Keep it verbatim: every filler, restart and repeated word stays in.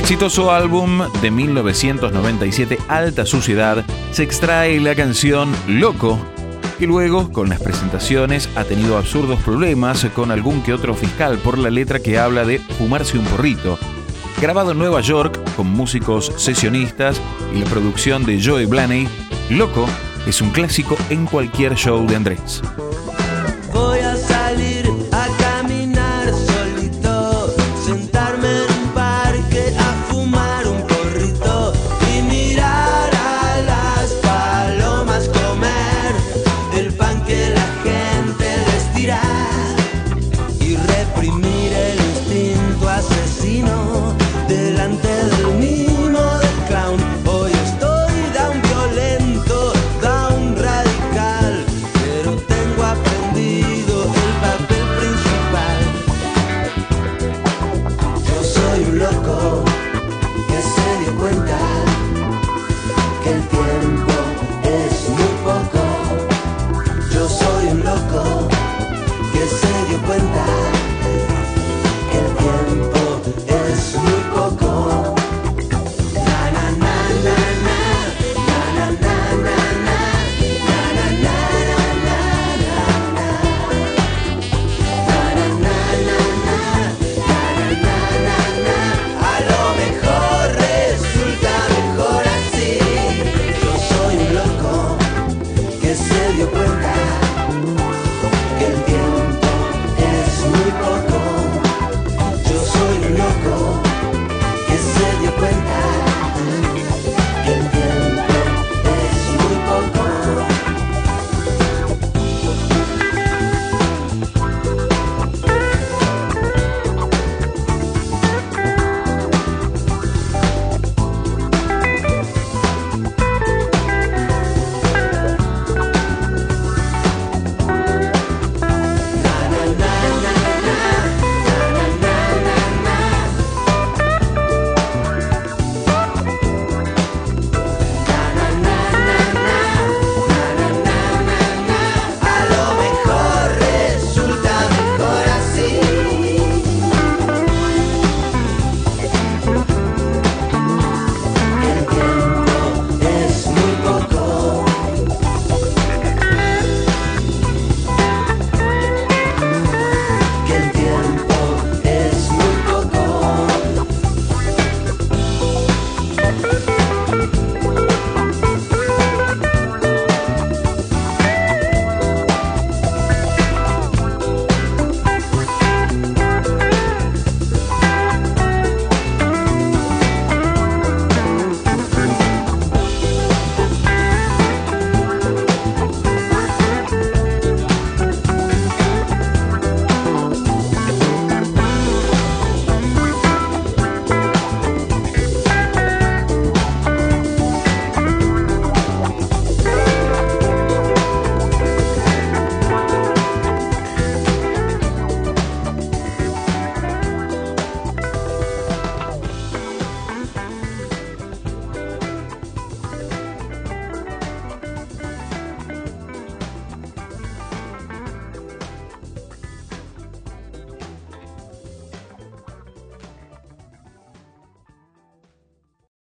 exitoso álbum de mil novecientos noventa y siete, Alta Suciedad, se extrae la canción Loco, que luego, con las presentaciones, ha tenido absurdos problemas con algún que otro fiscal por la letra que habla de fumarse un porrito. Grabado en Nueva York con músicos sesionistas y la producción de Joey Blaney, Loco es un clásico en cualquier show de Andrés. Voy a salir a caminar solito, sentarme en un parque a fumar un porrito y mirar a las palomas comer el pan que la gente les tira y reprimir el instinto asesino